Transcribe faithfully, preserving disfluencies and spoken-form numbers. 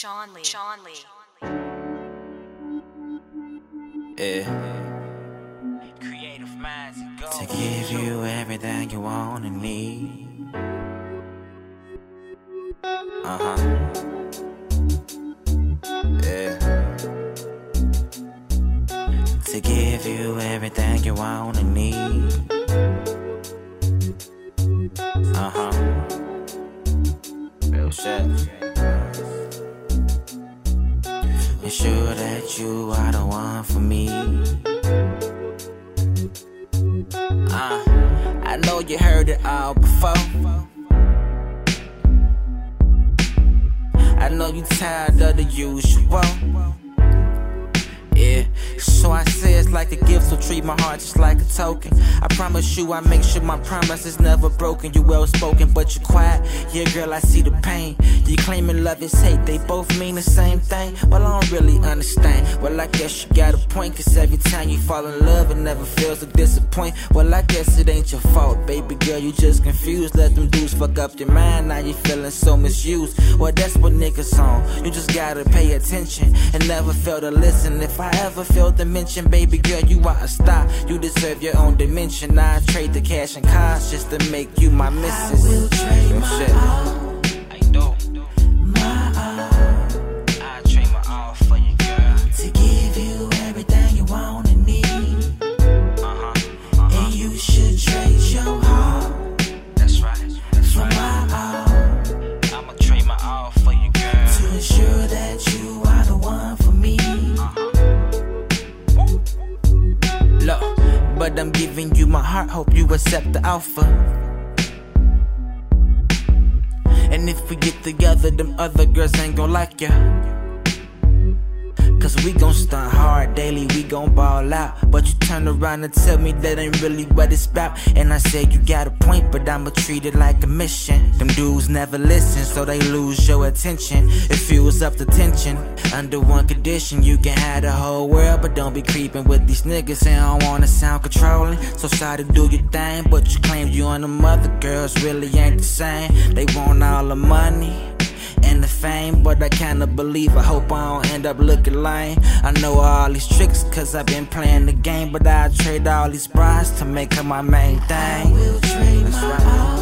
Sean Lee. Sean Lee. Yeah. Creative minds go. To give you everything you want and need. Uh huh. Yeah. To give you everything you want and need. Uh huh. Real shit. Ensure that you are the one for me. Uh, I know you heard it all before. I know you tired of the usual. Yeah, so I say it's like a gift, so treat my heart just like a token. I promise you I make sure my promise is never broken. You well spoken, but you quiet. Yeah, girl, I see the pain. You claiming love is hate, they both mean the same thing. Well, I don't really understand. Well, I guess you got a point, cause every time you fall in love, it never feels to disappoint. Well, I guess it ain't your fault, baby girl, you just confused. Let them dudes fuck up your mind, now you feeling so misused. Well, that's what niggas on. You just gotta pay attention and never fail to listen. If I ever failed to mention, baby girl, you are a star. You deserve your own dimension. I trade the cash and cars just to make you my missus. I will trade Real my shit. all, I do. my all, I trade my all for you, girl. to give you everything you want and need. Uh-huh. Uh-huh. And you should trade your heart That's right. That's for right. my all, I'ma trade my all for you, girl. to ensure that you are the one for me. Look, but I'm giving you my heart, hope you accept the offer. And if we get together, them other girls ain't gon' like ya. Cause we gon' stunt hard daily, we gon' ball out. But you turn around and tell me that ain't really what it's about. And I said you got a point, but I'ma treat it like a mission. Them dudes never listen, so they lose your attention. It fuels up the tension. Under one condition, you can have the whole world, but don't be creeping with these niggas. They don't wanna sound controlling, so sorry to do your thing. But you claim you and them other girls really ain't the same. They want all the money and the fame, but I kinda believe, I hope I don't end up looking lame. I know all these tricks cause I've been playing the game, but I trade all these brides to make her my main thing. I will trade my all,